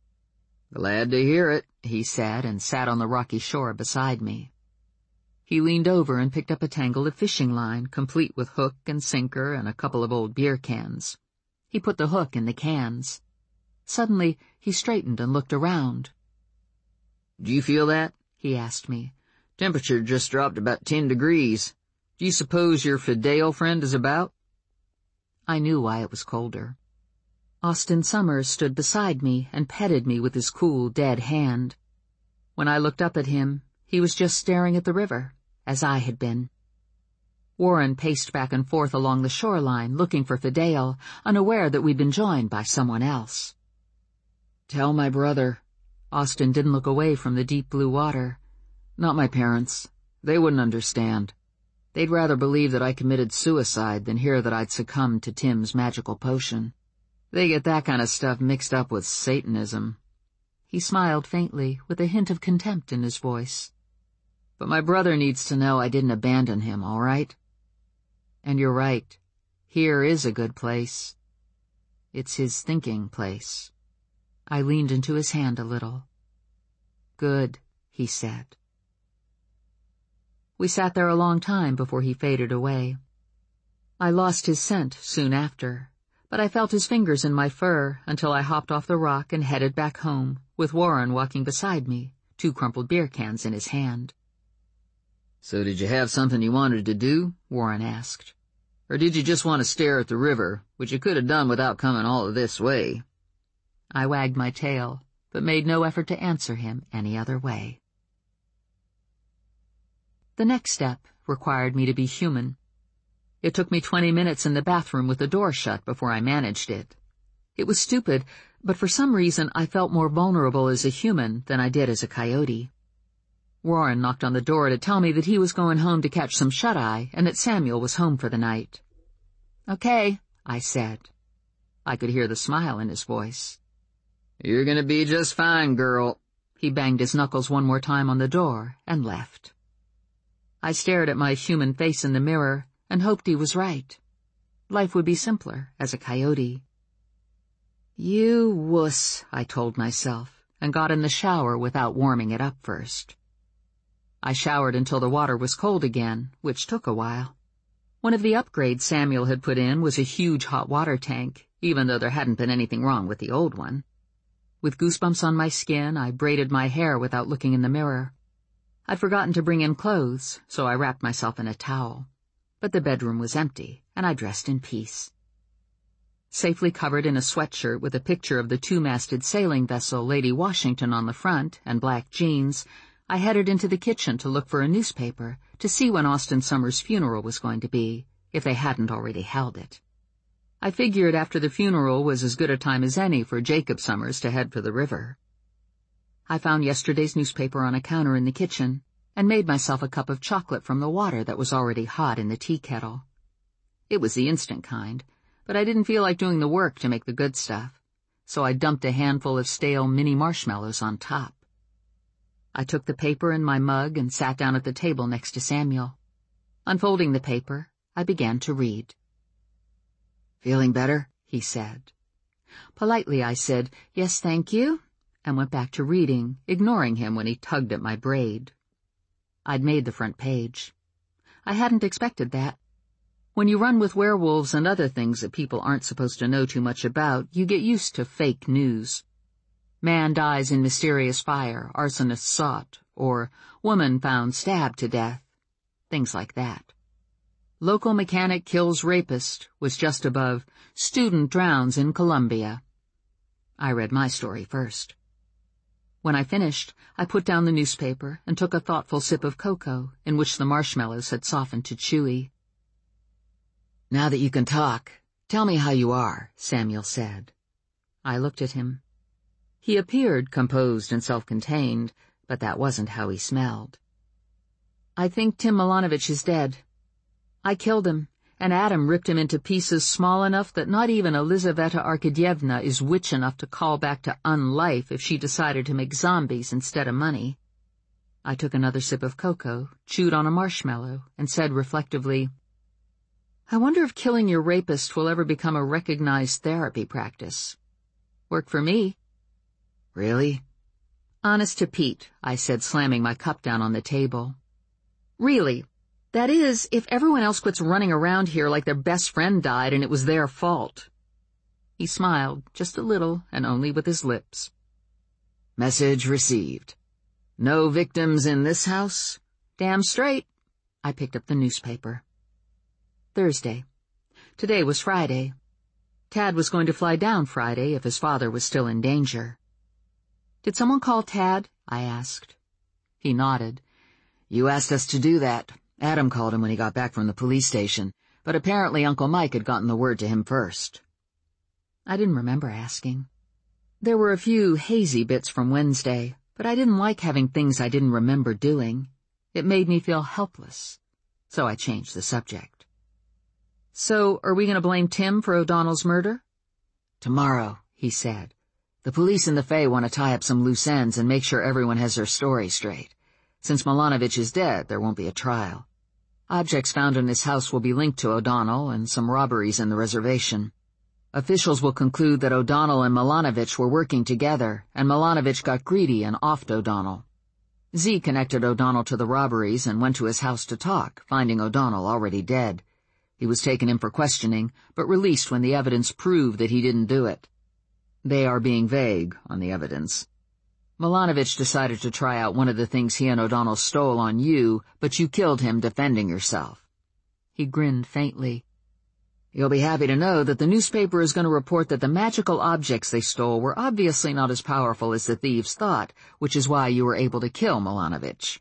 "Glad to hear it," he said, and sat on the rocky shore beside me. He leaned over and picked up a tangle of fishing line, complete with hook and sinker and a couple of old beer cans. He put the hook in the cans. Suddenly, he straightened and looked around. "Do you feel that?" he asked me. "Temperature just dropped about ten degrees. Do you suppose your Fidel friend is about?" I knew why it was colder. Austin Summers stood beside me and petted me with his cool, dead hand. When I looked up at him, he was just staring at the river, as I had been. Warren paced back and forth along the shoreline, looking for Fidel, unaware that we'd been joined by someone else. Tell my brother. Austin didn't look away from the deep blue water. Not my parents. They wouldn't understand. They'd rather believe that I committed suicide than hear that I'd succumbed to Tim's magical potion. They get that kind of stuff mixed up with Satanism. He smiled faintly, with a hint of contempt in his voice. But my brother needs to know I didn't abandon him, all right? And you're right. Here is a good place. It's his thinking place. I leaned into his hand a little. Good, he said. We sat there a long time before he faded away. I lost his scent soon after, but I felt his fingers in my fur until I hopped off the rock and headed back home, with Warren walking beside me, two crumpled beer cans in his hand. So did you have something you wanted to do? Warren asked. Or did you just want to stare at the river, which you could have done without coming all of this way? I wagged my tail, but made no effort to answer him any other way. The next step required me to be human. It took me twenty minutes in the bathroom with the door shut before I managed it. It was stupid, but for some reason I felt more vulnerable as a human than I did as a coyote. Warren knocked on the door to tell me that he was going home to catch some shut-eye and that Samuel was home for the night. Okay, I said. I could hear the smile in his voice. You're gonna be just fine, girl. He banged his knuckles one more time on the door and left. I stared at my human face in the mirror and hoped he was right. Life would be simpler as a coyote. You wuss, I told myself, and got in the shower without warming it up first. I showered until the water was cold again, which took a while. One of the upgrades Samuel had put in was a huge hot water tank, even though there hadn't been anything wrong with the old one. With goosebumps on my skin, I braided my hair without looking in the mirror. I'd forgotten to bring in clothes, so I wrapped myself in a towel. But the bedroom was empty, and I dressed in peace. Safely covered in a sweatshirt with a picture of the two-masted sailing vessel Lady Washington on the front and black jeans, I headed into the kitchen to look for a newspaper to see when Austin Summers' funeral was going to be, if they hadn't already held it. I figured after the funeral was as good a time as any for Jacob Summers to head for the river. I found yesterday's newspaper on a counter in the kitchen and made myself a cup of chocolate from the water that was already hot in the tea kettle. It was the instant kind, but I didn't feel like doing the work to make the good stuff, so I dumped a handful of stale mini marshmallows on top. I took the paper in my mug and sat down at the table next to Samuel. Unfolding the paper, I began to read. Feeling better? He said. Politely I said, yes, thank you, and went back to reading, ignoring him when he tugged at my braid. I'd made the front page. I hadn't expected that. When you run with werewolves and other things that people aren't supposed to know too much about, you get used to fake news. Man dies in mysterious fire, arsonist sought, or woman found stabbed to death. Things like that. Local mechanic kills rapist was just above student drowns in Colombia. I read my story first. When I finished, I put down the newspaper and took a thoughtful sip of cocoa, in which the marshmallows had softened to chewy. Now that you can talk, tell me how you are, Samuel said. I looked at him. He appeared composed and self-contained, but that wasn't how he smelled. I think Tim Milanovich is dead. I killed him, and Adam ripped him into pieces small enough that not even Elizaveta Arkadyevna is witch enough to call back to unlife if she decided to make zombies instead of money. I took another sip of cocoa, chewed on a marshmallow, and said reflectively, I wonder if killing your rapist will ever become a recognized therapy practice. Worked for me. Really? Honest to Pete, I said, slamming my cup down on the table. Really. That is, if everyone else quits running around here like their best friend died and it was their fault. He smiled, just a little, and only with his lips. Message received. No victims in this house? Damn straight. I picked up the newspaper. Thursday. Today was Friday. Tad was going to fly down Friday if his father was still in danger. Did someone call Tad? I asked. He nodded. You asked us to do that. Adam called him when he got back from the police station, but apparently Uncle Mike had gotten the word to him first. I didn't remember asking. There were a few hazy bits from Wednesday, but I didn't like having things I didn't remember doing. It made me feel helpless, so I changed the subject. So, are we going to blame Tim for O'Donnell's murder? Tomorrow, he said. The police and the Fae want to tie up some loose ends and make sure everyone has their story straight. Since Milanovic is dead, there won't be a trial. Objects found in his house will be linked to O'Donnell and some robberies in the reservation. Officials will conclude that O'Donnell and Milanovic were working together, and Milanovic got greedy and offed O'Donnell. Z connected O'Donnell to the robberies and went to his house to talk, finding O'Donnell already dead. He was taken in for questioning, but released when the evidence proved that he didn't do it. They are being vague on the evidence. Milanovic decided to try out one of the things he and O'Donnell stole on you, but you killed him defending yourself. He grinned faintly. You'll be happy to know that the newspaper is going to report that the magical objects they stole were obviously not as powerful as the thieves thought, which is why you were able to kill Milanovic.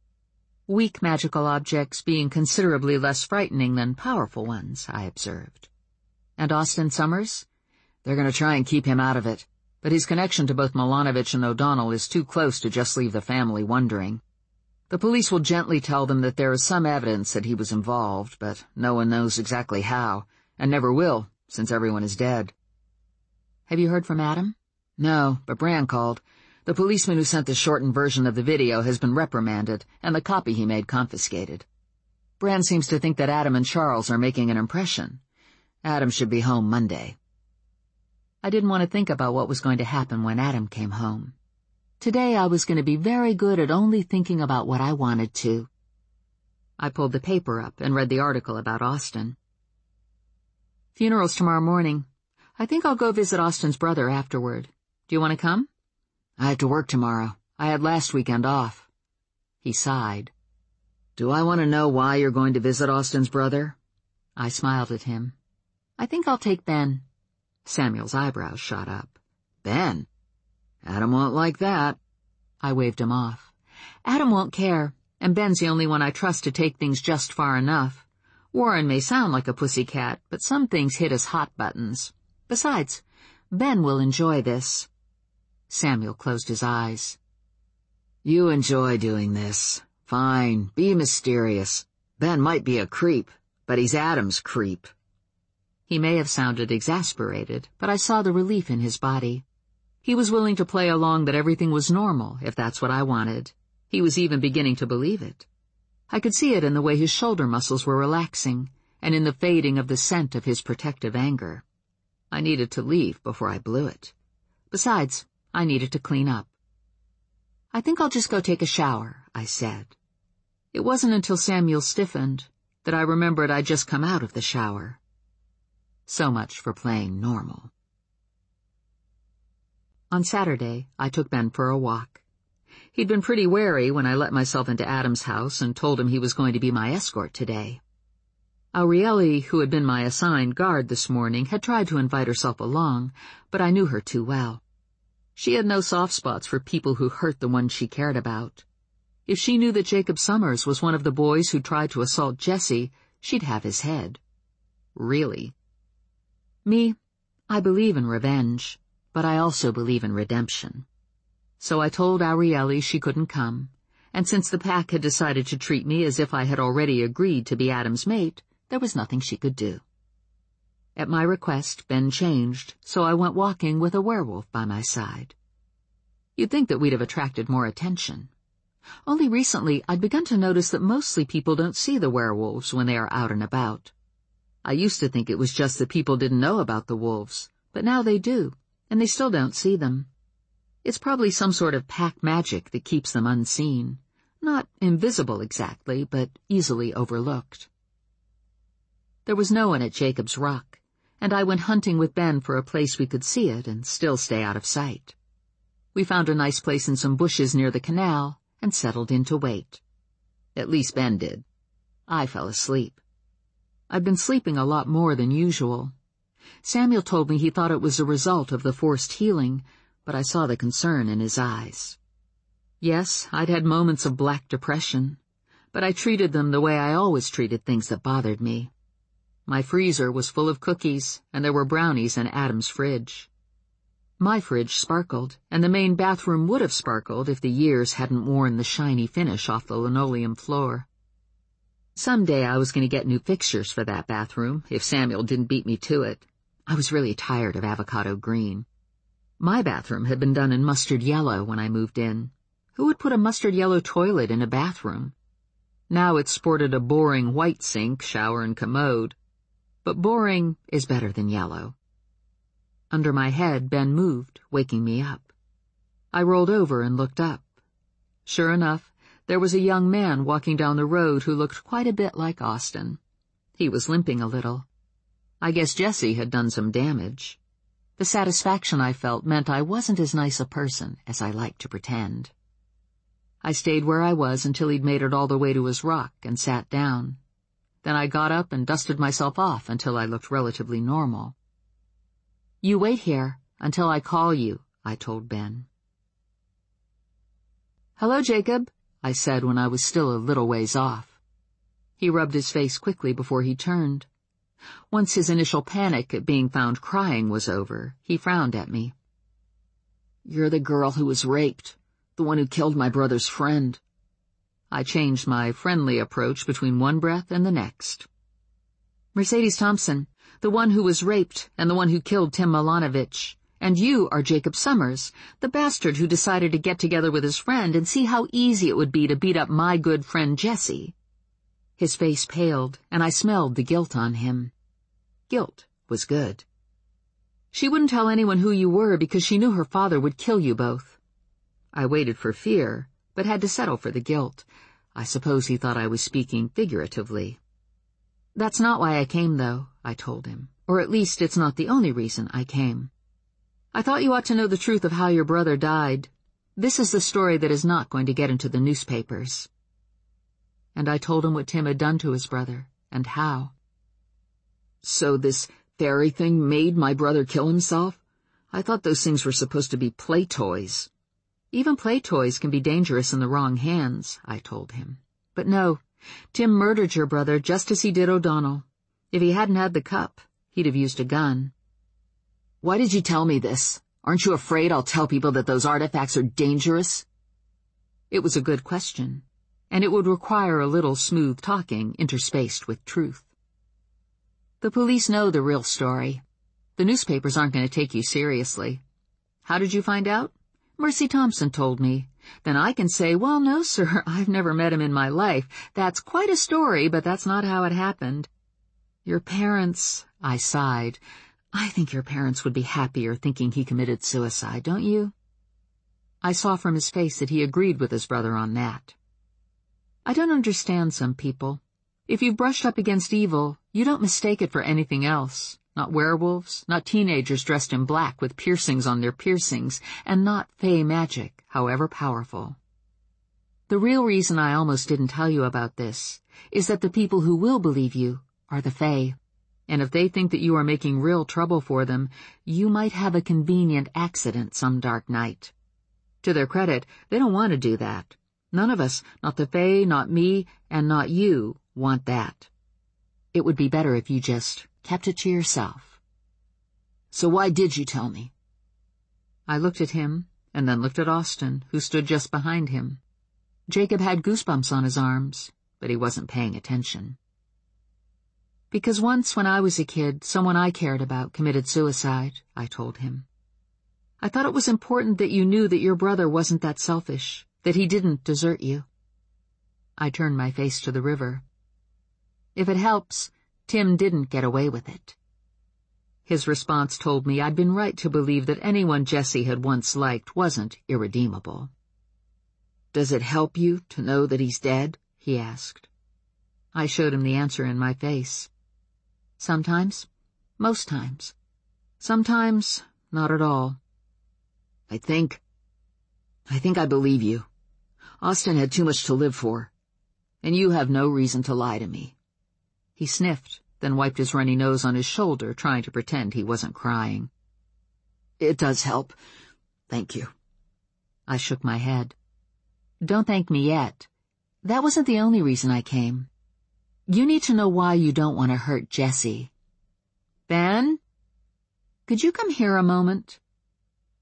Weak magical objects being considerably less frightening than powerful ones, I observed. And Austin Summers? They're going to try and keep him out of it, but his connection to both Milanovic and O'Donnell is too close to just leave the family wondering. The police will gently tell them that there is some evidence that he was involved, but no one knows exactly how, and never will, since everyone is dead. Have you heard from Adam? No, but Bran called. The policeman who sent the shortened version of the video has been reprimanded, and the copy he made confiscated. Bran seems to think that Adam and Charles are making an impression. Adam should be home Monday. I didn't want to think about what was going to happen when Adam came home. Today I was going to be very good at only thinking about what I wanted to. I pulled the paper up and read the article about Austin. Funeral's tomorrow morning. I think I'll go visit Austin's brother afterward. Do you want to come? I have to work tomorrow. I had last weekend off. He sighed. Do I want to know why you're going to visit Austin's brother? I smiled at him. I think I'll take Ben. Samuel's eyebrows shot up. Ben? Adam won't like that. I waved him off. Adam won't care, and Ben's the only one I trust to take things just far enough. Warren may sound like a pussycat, but some things hit as hot buttons. Besides, Ben will enjoy this. Samuel closed his eyes. You enjoy doing this. Fine, be mysterious. Ben might be a creep, but he's Adam's creep. He may have sounded exasperated, but I saw the relief in his body. He was willing to play along that everything was normal, if that's what I wanted. He was even beginning to believe it. I could see it in the way his shoulder muscles were relaxing, and in the fading of the scent of his protective anger. I needed to leave before I blew it. Besides, I needed to clean up. I think I'll just go take a shower, I said. It wasn't until Samuel stiffened that I remembered I'd just come out of the shower. So much for playing normal. On Saturday, I took Ben for a walk. He'd been pretty wary when I let myself into Adam's house and told him he was going to be my escort today. Aurieli, who had been my assigned guard this morning, had tried to invite herself along, but I knew her too well. She had no soft spots for people who hurt the ones she cared about. If she knew that Jacob Summers was one of the boys who tried to assault Jesse, she'd have his head. Really. Me, I believe in revenge, but I also believe in redemption. So I told Aurieli she couldn't come, and since the pack had decided to treat me as if I had already agreed to be Adam's mate, there was nothing she could do. At my request, Ben changed, so I went walking with a werewolf by my side. You'd think that we'd have attracted more attention. Only recently I'd begun to notice that mostly people don't see the werewolves when they are out and about. I used to think it was just that people didn't know about the wolves, but now they do, and they still don't see them. It's probably some sort of pack magic that keeps them unseen. Not invisible exactly, but easily overlooked. There was no one at Jacob's Rock, and I went hunting with Ben for a place we could see it and still stay out of sight. We found a nice place in some bushes near the canal and settled in to wait. At least Ben did. I fell asleep. I'd been sleeping a lot more than usual. Samuel told me he thought it was a result of the forced healing, but I saw the concern in his eyes. Yes, I'd had moments of black depression, but I treated them the way I always treated things that bothered me. My freezer was full of cookies, and there were brownies in Adam's fridge. My fridge sparkled, and the main bathroom would have sparkled if the years hadn't worn the shiny finish off the linoleum floor. Someday I was going to get new fixtures for that bathroom, if Samuel didn't beat me to it. I was really tired of avocado green. My bathroom had been done in mustard yellow when I moved in. Who would put a mustard yellow toilet in a bathroom? Now it sported a boring white sink, shower, and commode. But boring is better than yellow. Under my head, Ben moved, waking me up. I rolled over and looked up. Sure enough, there was a young man walking down the road who looked quite a bit like Austin. He was limping a little. I guess Jesse had done some damage. The satisfaction I felt meant I wasn't as nice a person as I liked to pretend. I stayed where I was until he'd made it all the way to his rock and sat down. Then I got up and dusted myself off until I looked relatively normal. "You wait here until I call you," I told Ben. "Hello, Jacob," I said when I was still a little ways off. He rubbed his face quickly before he turned. Once his initial panic at being found crying was over, he frowned at me. "You're the girl who was raped, the one who killed my brother's friend." I changed my friendly approach between one breath and the next. "Mercedes Thompson, the one who was raped and the one who killed Tim Milanovich. And you are Jacob Summers, the bastard who decided to get together with his friend and see how easy it would be to beat up my good friend Jesse." His face paled, and I smelled the guilt on him. Guilt was good. "She wouldn't tell anyone who you were because she knew her father would kill you both." I waited for fear, but had to settle for the guilt. I suppose he thought I was speaking figuratively. "That's not why I came, though," I told him. "Or at least it's not the only reason I came. I thought you ought to know the truth of how your brother died. This is the story that is not going to get into the newspapers." And I told him what Tim had done to his brother, and how. "So this fairy thing made my brother kill himself? I thought those things were supposed to be play toys." "Even play toys can be dangerous in the wrong hands," I told him. "But no, Tim murdered your brother just as he did O'Donnell. If he hadn't had the cup, he'd have used a gun." "Why did you tell me this? Aren't you afraid I'll tell people that those artifacts are dangerous?" It was a good question, and it would require a little smooth talking interspaced with truth. "The police know the real story. The newspapers aren't going to take you seriously. How did you find out? Mercy Thompson told me. Then I can say, well, no, sir, I've never met him in my life. That's quite a story, but that's not how it happened. Your parents," I sighed. "I think your parents would be happier thinking he committed suicide, don't you?" I saw from his face that he agreed with his brother on that. "I don't understand some people. If you've brushed up against evil, you don't mistake it for anything else. Not werewolves, not teenagers dressed in black with piercings on their piercings, and not fey magic, however powerful. The real reason I almost didn't tell you about this is that the people who will believe you are the fey, and if they think that you are making real trouble for them, you might have a convenient accident some dark night. To their credit, they don't want to do that. None of us, not the fey, not me, and not you, want that. It would be better if you just kept it to yourself." "So why did you tell me?" I looked at him, and then looked at Austin, who stood just behind him. Jacob had goosebumps on his arms, but he wasn't paying attention. "Because once when I was a kid, someone I cared about committed suicide," I told him. "I thought it was important that you knew that your brother wasn't that selfish, that he didn't desert you." I turned my face to the river. "If it helps, Tim didn't get away with it." His response told me I'd been right to believe that anyone Jesse had once liked wasn't irredeemable. "Does it help you to know that he's dead?" he asked. I showed him the answer in my face. "Sometimes. Most times. Sometimes, not at all." I think... I think I believe you. Austin had too much to live for, and you have no reason to lie to me." He sniffed, then wiped his runny nose on his shoulder, trying to pretend he wasn't crying. "It does help. Thank you." I shook my head. "Don't thank me yet. That wasn't the only reason I came. You need to know why you don't want to hurt Jesse." "Ben? Could you come here a moment?"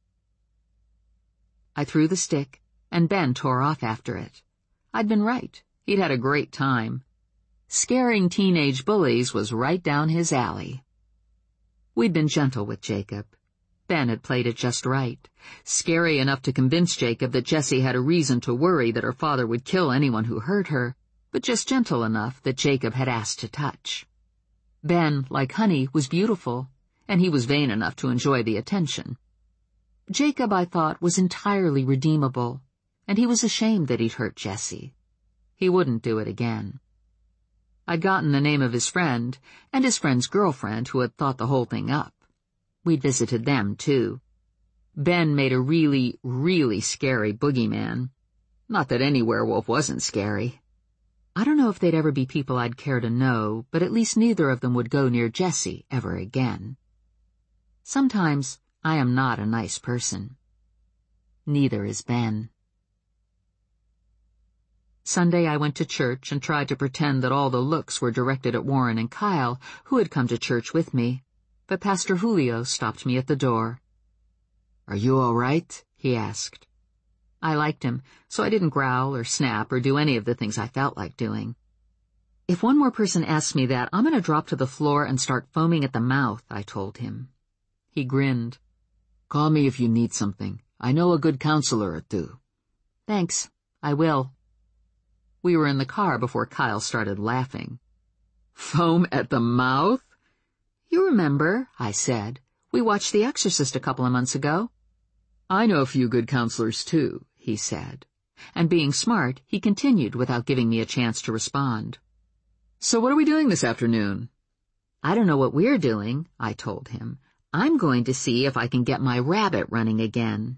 I threw the stick, and Ben tore off after it. I'd been right. He'd had a great time. Scaring teenage bullies was right down his alley. We'd been gentle with Jacob. Ben had played it just right, scary enough to convince Jacob that Jessie had a reason to worry that her father would kill anyone who hurt her, but just gentle enough that Jacob had asked to touch. Ben, like Honey, was beautiful, and he was vain enough to enjoy the attention. Jacob, I thought, was entirely redeemable, and he was ashamed that he'd hurt Jessie. He wouldn't do it again. I'd gotten the name of his friend, and his friend's girlfriend who had thought the whole thing up. We'd visited them, too. Ben made a really, really scary boogeyman. Not that any werewolf wasn't scary. I don't know if they'd ever be people I'd care to know, but at least neither of them would go near Jessie ever again. Sometimes I am not a nice person. Neither is Ben. Sunday I went to church and tried to pretend that all the looks were directed at Warren and Kyle, who had come to church with me, but Pastor Julio stopped me at the door. "Are you all right?" he asked. I liked him, so I didn't growl or snap or do any of the things I felt like doing. If one more person asks me that, I'm going to drop to the floor and start foaming at the mouth, I told him. He grinned. "Call me if you need something. I know a good counselor or two." "Thanks, I will." We were in the car before Kyle started laughing. "Foam at the mouth?" "You remember," I said. "We watched The Exorcist a couple of months ago." "I know a few good counselors, too," he said. And being smart, he continued without giving me a chance to respond. "So what are we doing this afternoon?" "I don't know what we're doing," I told him. "I'm going to see if I can get my rabbit running again."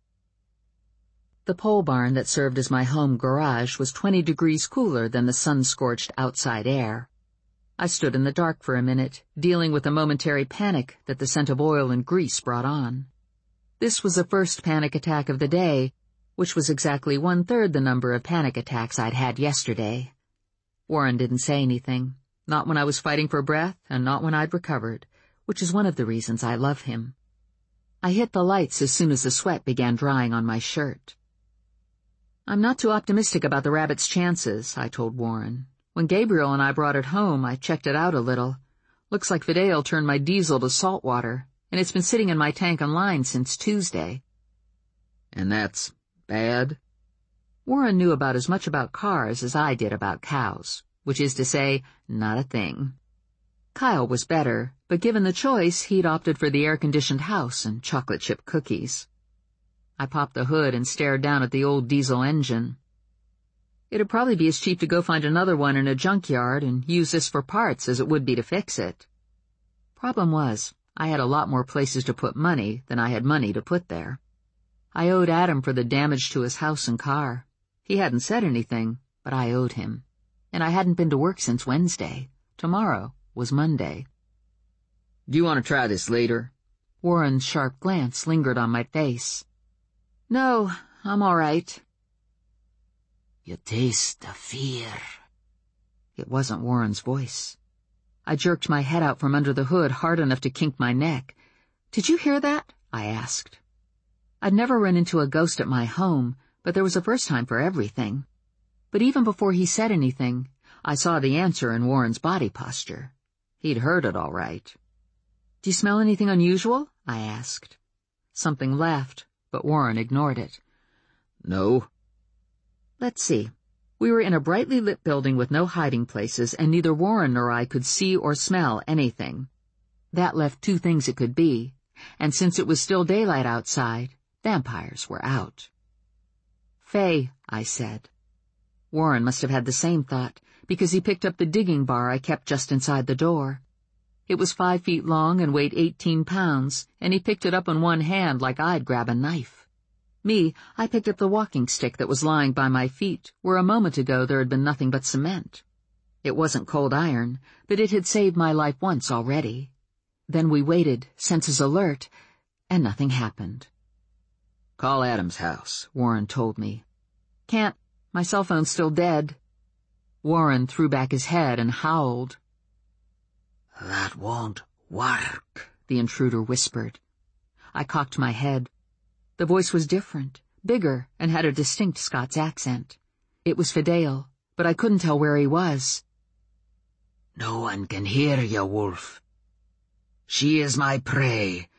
The pole barn that served as my home garage was twenty degrees cooler than the sun-scorched outside air. I stood in the dark for a minute, dealing with the momentary panic that the scent of oil and grease brought on. This was the first panic attack of the day, which was exactly one-third the number of panic attacks I'd had yesterday. Warren didn't say anything, not when I was fighting for breath and not when I'd recovered, which is one of the reasons I love him. I hit the lights as soon as the sweat began drying on my shirt. "I'm not too optimistic about the rabbit's chances," I told Warren. "When Gabriel and I brought it home, I checked it out a little. Looks like Fidel turned my diesel to salt water, and it's been sitting in my tank and line since Tuesday." "And that's bad?" Warren knew about as much about cars as I did about cows, which is to say, not a thing. Kyle was better, but given the choice, he'd opted for the air-conditioned house and chocolate chip cookies. I popped the hood and stared down at the old diesel engine. "It'd probably be as cheap to go find another one in a junkyard and use this for parts as it would be to fix it." Problem was, I had a lot more places to put money than I had money to put there. I owed Adam for the damage to his house and car. He hadn't said anything, but I owed him. And I hadn't been to work since Wednesday. Tomorrow was Monday. "Do you want to try this later?" Warren's sharp glance lingered on my face. "No, I'm all right." "You taste the fear." It wasn't Warren's voice. I jerked my head out from under the hood hard enough to kink my neck. "Did you hear that?" I asked. I'd never run into a ghost at my home, but there was a first time for everything. But even before he said anything, I saw the answer in Warren's body posture. He'd heard it all right. "Do you smell anything unusual?" I asked. Something laughed, but Warren ignored it. "No." Let's see. We were in a brightly lit building with no hiding places, and neither Warren nor I could see or smell anything. That left two things it could be, and since it was still daylight outside, vampires were out. "Faye," I said. Warren must have had the same thought, because he picked up the digging bar I kept just inside the door. It was five feet long and weighed eighteen pounds, and he picked it up in one hand like I'd grab a knife. Me, I picked up the walking stick that was lying by my feet, where a moment ago there had been nothing but cement. It wasn't cold iron, but it had saved my life once already. Then we waited, senses alert, and nothing happened. "Call Adam's house," Warren told me. "Can't. My cell phone's still dead." Warren threw back his head and howled. "That won't work," the intruder whispered. I cocked my head. The voice was different, bigger and had a distinct Scots accent. It was Fidel, but I couldn't tell where he was. "No one can hear you, wolf. She is my prey,